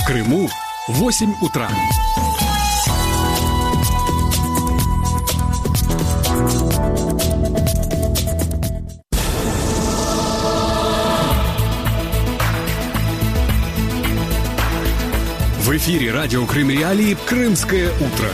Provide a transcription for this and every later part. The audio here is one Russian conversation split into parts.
В Крыму 8 утра. В эфире радио Крым Реалии «Крымское утро».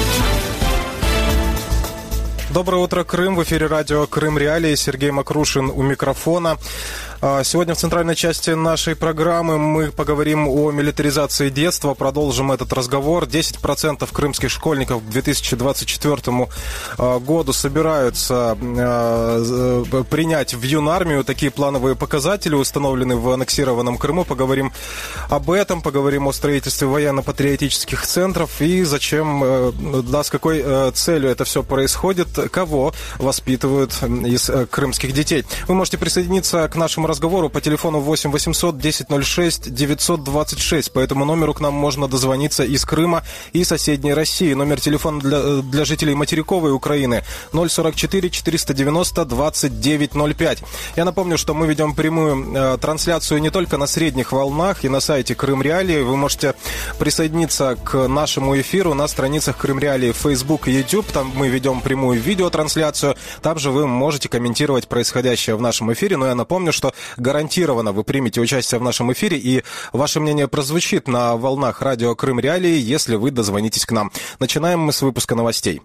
Доброе утро, Крым. В эфире радио Крым Реалии. Сергей Макрушин у микрофона. Сегодня в центральной части нашей программы мы поговорим о милитаризации детства. Продолжим этот разговор. 10% крымских школьников к 2024 году собираются принять в юнармию. Такие плановые показатели установлены в аннексированном Крыму. Поговорим об этом, поговорим о строительстве военно-патриотических центров и зачем, с какой целью это все происходит, кого воспитывают из крымских детей. Вы можете присоединиться к нашему разговору по телефону 8 800 10 06 926. По этому номеру к нам можно дозвониться из Крыма и соседней России. Номер телефона для жителей материковой Украины 044 490 2905. Я напомню, что мы ведем прямую трансляцию не только на средних волнах и на сайте Крым Реалии. Вы можете присоединиться к нашему эфиру на страницах Крым Реалии в Facebook и YouTube. Там мы ведем прямую видеотрансляцию. Там же вы можете комментировать происходящее в нашем эфире. Но я напомню, что гарантированно вы примете участие в нашем эфире, и ваше мнение прозвучит на волнах радио Крым Реалии, если вы дозвонитесь к нам. Начинаем мы с выпуска новостей.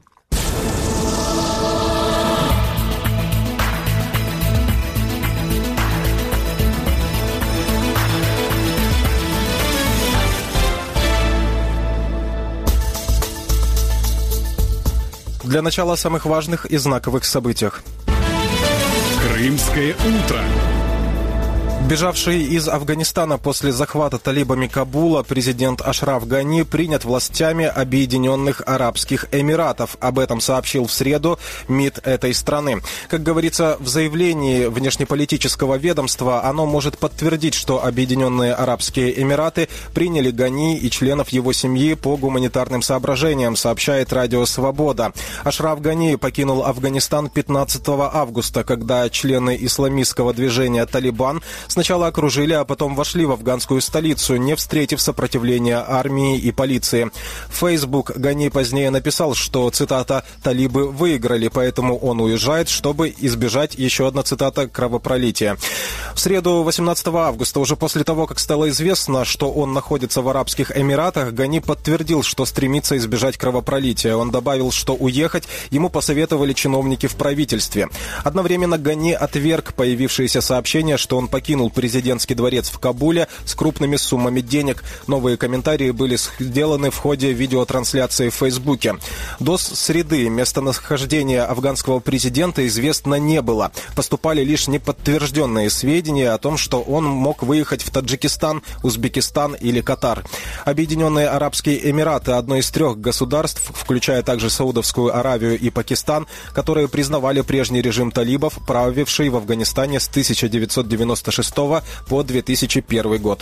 Для начала о самых важных и знаковых событиях. Крымское утро. Бежавший из Афганистана после захвата талибами Кабула президент Ашраф Гани принят властями Объединенных Арабских Эмиратов. Об этом сообщил в среду МИД этой страны. Как говорится в заявлении внешнеполитического ведомства, оно может подтвердить, что Объединенные Арабские Эмираты приняли Гани и членов его семьи по гуманитарным соображениям, сообщает Радио Свобода. Ашраф Гани покинул Афганистан 15 августа, когда члены исламистского движения «Талибан» сначала окружили, а потом вошли в афганскую столицу, не встретив сопротивления армии и полиции. В Facebook Гани позднее написал, что, цитата, «талибы выиграли, поэтому он уезжает, чтобы избежать», еще одна цитата, «кровопролития». В среду 18 августа, уже после того, как стало известно, что он находится в Арабских Эмиратах, Гани подтвердил, что стремится избежать кровопролития. Он добавил, что уехать ему посоветовали чиновники в правительстве. Одновременно Гани отверг появившиеся сообщения, что он покинул президентский дворец в Кабуле с крупными суммами денег. Новые комментарии были сделаны в ходе видеотрансляции в Фейсбуке. До среды местонахождение афганского президента известно не было. Поступали лишь неподтвержденные сведения о том, что он мог выехать в Таджикистан, Узбекистан или Катар. Объединенные Арабские Эмираты – одно из 3 государств, включая также Саудовскую Аравию и Пакистан, которые признавали прежний режим талибов, правивший в Афганистане с 1996 по 2001 год.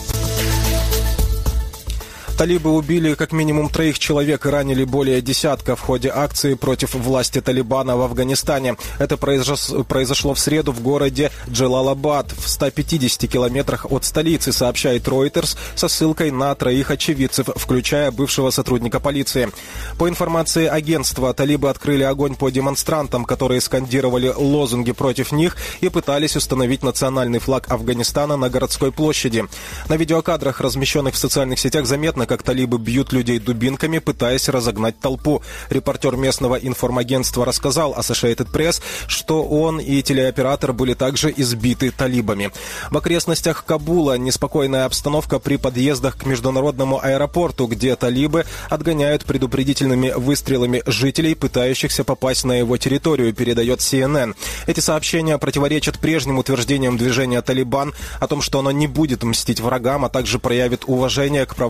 Талибы убили как минимум 3 человек и ранили более десятка в ходе акции против власти Талибана в Афганистане. Это произошло в среду в городе Джалалабад, в 150 километрах от столицы, сообщает Reuters со ссылкой на 3 очевидцев, включая бывшего сотрудника полиции. По информации агентства, талибы открыли огонь по демонстрантам, которые скандировали лозунги против них и пытались установить национальный флаг Афганистана на городской площади. На видеокадрах, размещенных в социальных сетях, заметно, как талибы бьют людей дубинками, пытаясь разогнать толпу. Репортер местного информагентства рассказал Associated Press, что он и телеоператор были также избиты талибами. В окрестностях Кабула неспокойная обстановка при подъездах к международному аэропорту, где талибы отгоняют предупредительными выстрелами жителей, пытающихся попасть на его территорию, передает CNN. Эти сообщения противоречат прежним утверждениям движения «Талибан» о том, что оно не будет мстить врагам, а также проявит уважение к правам человека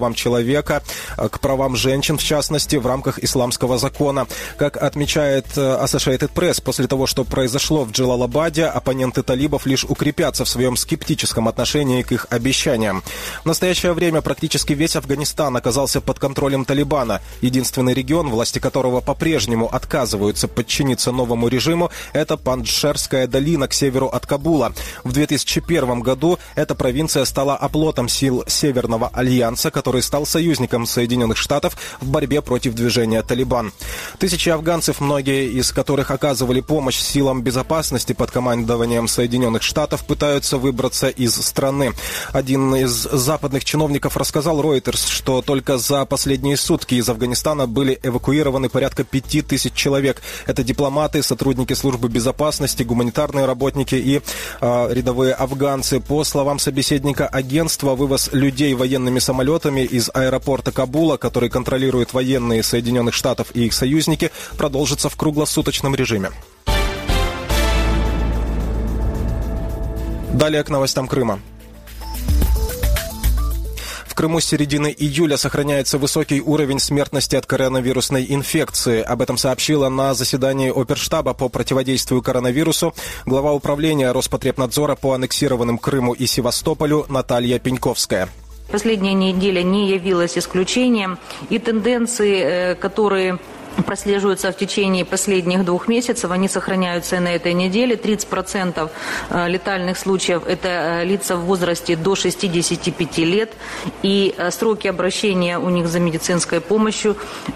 человека, к правам женщин, в частности, в рамках исламского закона. Как отмечает Associated Press, после того, что произошло в Джалалабаде, оппоненты талибов лишь укрепятся в своем скептическом отношении к их обещаниям. В настоящее время практически весь Афганистан оказался под контролем Талибана. Единственный регион, власти которого по-прежнему отказываются подчиниться новому режиму, это Панджшерская долина к северу от Кабула. В 2001 году эта провинция стала оплотом сил Северного альянса, который стал союзником Соединенных Штатов в борьбе против движения Талибан. Тысячи афганцев, многие из которых оказывали помощь силам безопасности под командованием Соединенных Штатов, пытаются выбраться из страны. Один из западных чиновников рассказал Reuters, что только за последние сутки из Афганистана были эвакуированы порядка 5000 человек. Это дипломаты, сотрудники службы безопасности, гуманитарные работники и рядовые афганцы. По словам собеседника агентства, вывоз людей военными самолетами из аэропорта Кабула, который контролируют военные Соединенных Штатов и их союзники, продолжится в круглосуточном режиме. Далее к новостям Крыма. В Крыму с середины июля сохраняется высокий уровень смертности от коронавирусной инфекции. Об этом сообщила на заседании Оперштаба по противодействию коронавирусу глава управления Роспотребнадзора по аннексированным Крыму и Севастополю Наталья Пеньковская. Последняя неделя не явилась исключением, и тенденции, которые прослеживаются в течение последних 2 месяцев, они сохраняются и на этой неделе. 30% летальных случаев – это лица в возрасте до 65 лет, и сроки обращения у них за медицинской помощью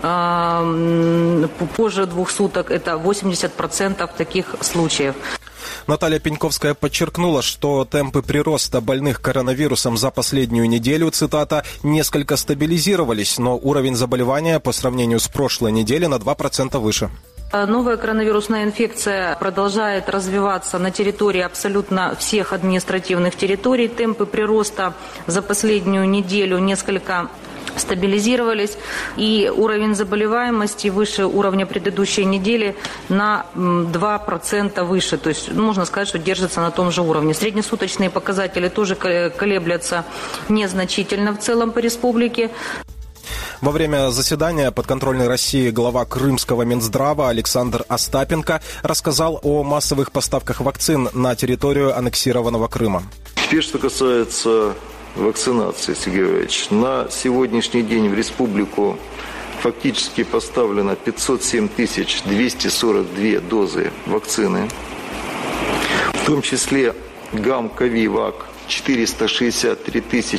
позже 2 суток – это 80% таких случаев. Наталья Пеньковская подчеркнула, что темпы прироста больных коронавирусом за последнюю неделю, цитата, несколько стабилизировались, но уровень заболевания по сравнению с прошлой неделей на 2% выше. Новая коронавирусная инфекция продолжает развиваться на территории абсолютно всех административных территорий. Темпы прироста за последнюю неделю несколько стабилизировались, и уровень заболеваемости выше уровня предыдущей недели на 2% выше. То есть можно сказать, что держится на том же уровне. Среднесуточные показатели тоже колеблятся незначительно в целом по республике. Во время заседания подконтрольной России глава Крымского Минздрава Александр Остапенко рассказал о массовых поставках вакцин на территорию аннексированного Крыма. Теперь, что касается вакцинации, Сергей Георгиевич, на сегодняшний день в республику фактически поставлено 507 242 дозы вакцины, в том числе ГАМ-КОВИ-ВАК 463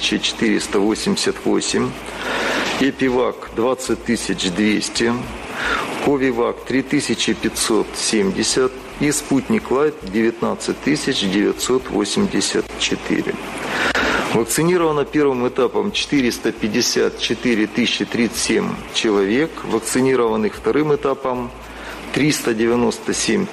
488, ЭПИВАК 20 200, КОВИВАК 3570 и Спутник Лайт 19 984. Вакцинировано первым этапом 454 037 человек, вакцинированных вторым этапом 397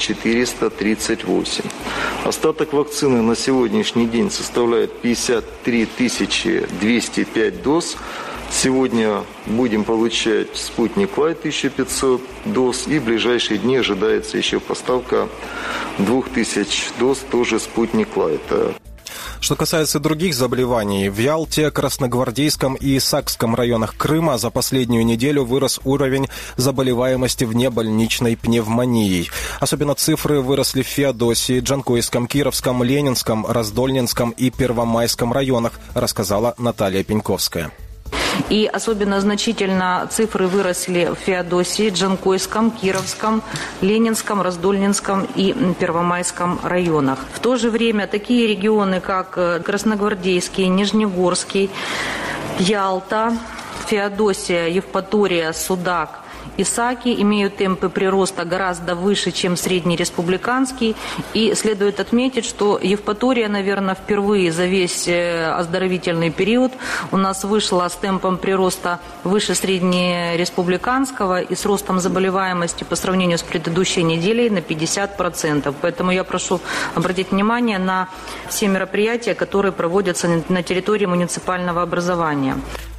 438. Остаток вакцины на сегодняшний день составляет 53 205 доз. Сегодня будем получать Спутник Лайт 1500 доз, и в ближайшие дни ожидается еще поставка 2000 доз тоже Спутник Лайта. Что касается других заболеваний, в Ялте, Красногвардейском и Сакском районах Крыма за последнюю неделю вырос уровень заболеваемости внебольничной пневмонией. Особенно цифры выросли в Феодосии, Джанкойском, Кировском, Ленинском, Раздольнинском и Первомайском районах, рассказала Наталья Пеньковская. И особенно значительно цифры выросли в Феодосии, Джанкойском, Кировском, Ленинском, Раздольнинском и Первомайском районах. В то же время такие регионы, как Красногвардейский, Нижнегорский, Ялта, Феодосия, Евпатория, Судак и Саки имеют темпы прироста гораздо выше, чем среднереспубликанский. И следует отметить, что Евпатория, наверное, впервые за весь оздоровительный период у нас вышла с темпом прироста выше среднереспубликанского и с ростом заболеваемости по сравнению с предыдущей неделей на 50%. Поэтому я прошу обратить внимание на все мероприятия, которые проводятся на территории муниципального образования.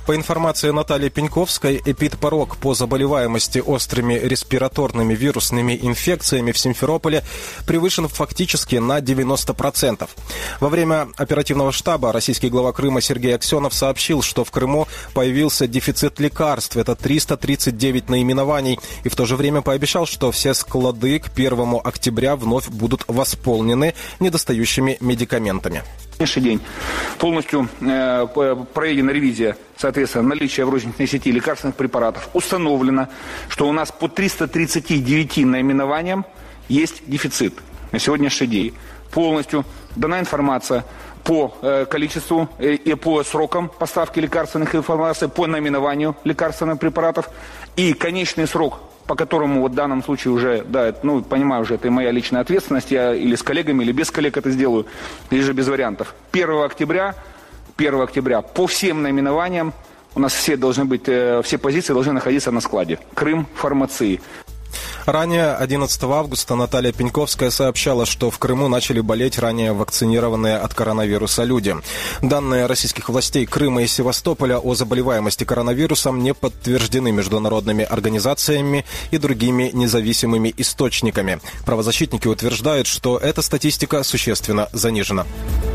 По информации Натальи Пеньковской, эпидпорог по заболеваемости острыми респираторными вирусными инфекциями в Симферополе превышен фактически на 90%. Во время оперативного штаба российский глава Крыма Сергей Аксенов сообщил, что в Крыму появился дефицит лекарств, это 339 наименований, и в то же время пообещал, что все склады к 1 октября вновь будут восполнены недостающими медикаментами. На сегодняшний день полностью проведена ревизия, соответственно, наличия в розничной сети лекарственных препаратов. Установлено, что у нас по 339 наименованиям есть дефицит на сегодняшний день. Полностью дана информация по количеству и по срокам поставки лекарственных информаций, по наименованию лекарственных препаратов. И конечный срок, по которому в данном случае уже, понимаю, уже это моя личная ответственность, я или с коллегами, или без коллег это сделаю, или же без вариантов. 1 октября по всем наименованиям у нас все позиции должны находиться на складе. Крым фармации. Ранее, 11 августа, Наталья Пеньковская сообщала, что в Крыму начали болеть ранее вакцинированные от коронавируса люди. Данные российских властей Крыма и Севастополя о заболеваемости коронавирусом не подтверждены международными организациями и другими независимыми источниками. Правозащитники утверждают, что эта статистика существенно занижена.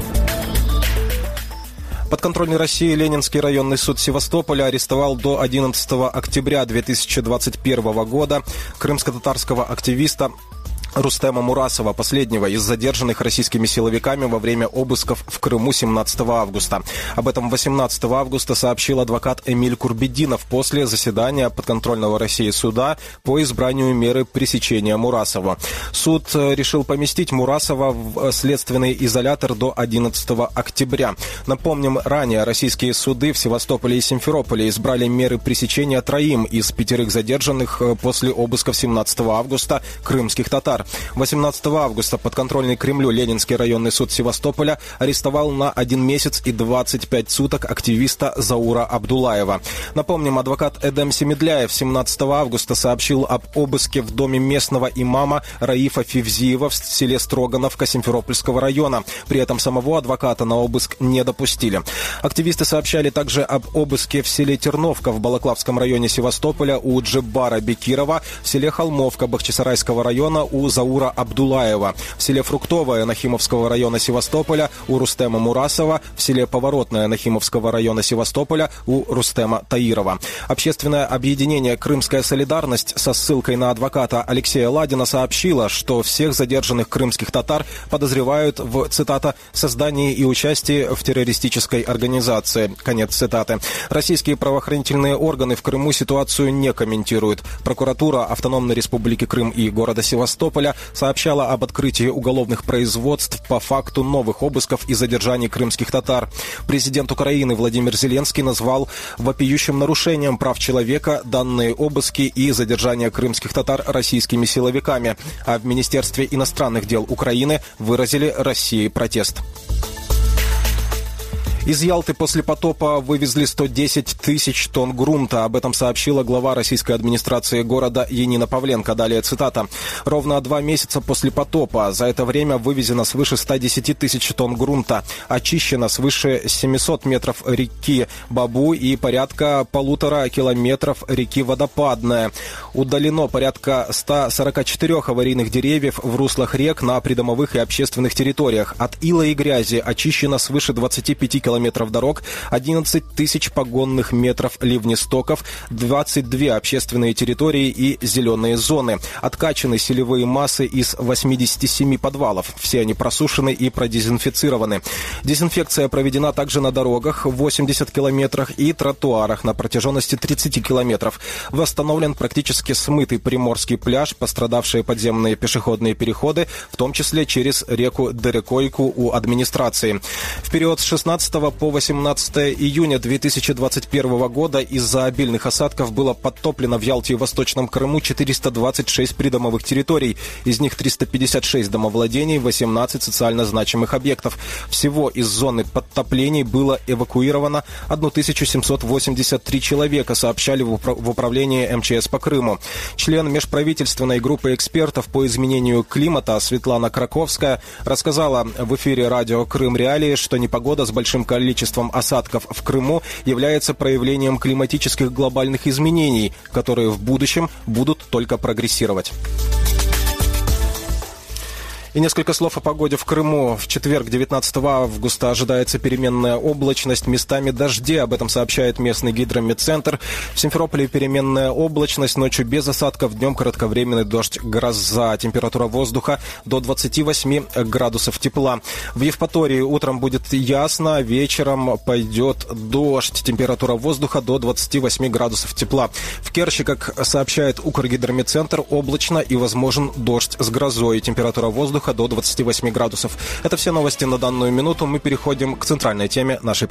Подконтрольный России Ленинский районный суд Севастополя арестовал до 11 октября 2021 года крымско-татарского активиста Рустема Мурасова, последнего из задержанных российскими силовиками во время обысков в Крыму 17 августа. Об этом 18 августа сообщил адвокат Эмиль Курбединов после заседания подконтрольного России суда по избранию меры пресечения Мурасова. Суд решил поместить Мурасова в следственный изолятор до 11 октября. Напомним, ранее российские суды в Севастополе и Симферополе избрали меры пресечения 3 из 5 задержанных после обысков 17 августа крымских татар. 18 августа подконтрольный Кремлю Ленинский районный суд Севастополя арестовал на 1 месяц и 25 суток активиста Заура Абдулаева. Напомним, адвокат Эдем Семедляев 17 августа сообщил об обыске в доме местного имама Раифа Фивзиева в селе Строгановка Симферопольского района. При этом самого адвоката на обыск не допустили. Активисты сообщали также об обыске в селе Терновка в Балаклавском районе Севастополя у Джеббара Бекирова, в селе Холмовка Бахчисарайского района у Заура Абдулаева, в селе Фруктовое Нахимовского района Севастополя у Рустема Мурасова, в селе Поворотное Нахимовского района Севастополя у Рустема Таирова. Общественное объединение «Крымская солидарность» со ссылкой на адвоката Алексея Ладина сообщило, что всех задержанных крымских татар подозревают в, цитата, «создании и участии в террористической организации». Конец цитаты. Российские правоохранительные органы в Крыму ситуацию не комментируют. Прокуратура Автономной Республики Крым и города Севастополя сообщала об открытии уголовных производств по факту новых обысков и задержаний крымских татар. Президент Украины Владимир Зеленский назвал вопиющим нарушением прав человека данные обыски и задержания крымских татар российскими силовиками, а в Министерстве иностранных дел Украины выразили России протест. Из Ялты после потопа вывезли 110 тысяч тонн грунта. Об этом сообщила глава российской администрации города Янина Павленко. Далее цитата. «Ровно 2 месяца после потопа. За это время вывезено свыше 110 тысяч тонн грунта. Очищено свыше 700 метров реки Бабу и порядка 1,5 километров реки Водопадная. Удалено порядка 144 аварийных деревьев в руслах рек на придомовых и общественных территориях. От ила и грязи очищено свыше 25 километров дорог, 11 тысяч погонных метров ливнестоков, 22 общественные территории и зеленые зоны. Откачаны селевые массы из 87 подвалов. Все они просушены и продезинфицированы. Дезинфекция проведена также на дорогах в 80 километрах и тротуарах на протяженности 30 километров. Восстановлен практически смытый Приморский пляж, пострадавшие подземные пешеходные переходы, в том числе через реку Дерекойку у администрации. В период с 16 по 18 июня 2021 года из-за обильных осадков было подтоплено в Ялте и Восточном Крыму 426 придомовых территорий. Из них 356 домовладений, 18 социально значимых объектов. Всего из зоны подтоплений было эвакуировано 1783 человека, сообщали в управлении МЧС по Крыму. Член межправительственной группы экспертов по изменению климата Светлана Краковская рассказала в эфире радио «Крым Реалии», что непогода с большим количеством осадков в Крыму является проявлением климатических глобальных изменений, которые в будущем будут только прогрессировать. И несколько слов о погоде в Крыму. В четверг, 19 августа, ожидается переменная облачность, местами дожди. Об этом сообщает местный гидрометцентр. В Симферополе переменная облачность, ночью без осадков, днем кратковременный дождь, гроза. Температура воздуха до 28 градусов тепла. В Евпатории утром будет ясно, вечером пойдет дождь. Температура воздуха до 28 градусов тепла. В Керчи, как сообщает Укргидрометцентр, облачно и возможен дождь с грозой. Температура воздуха до 28 градусов. Это все новости на данную минуту. Мы переходим к центральной теме нашей программы.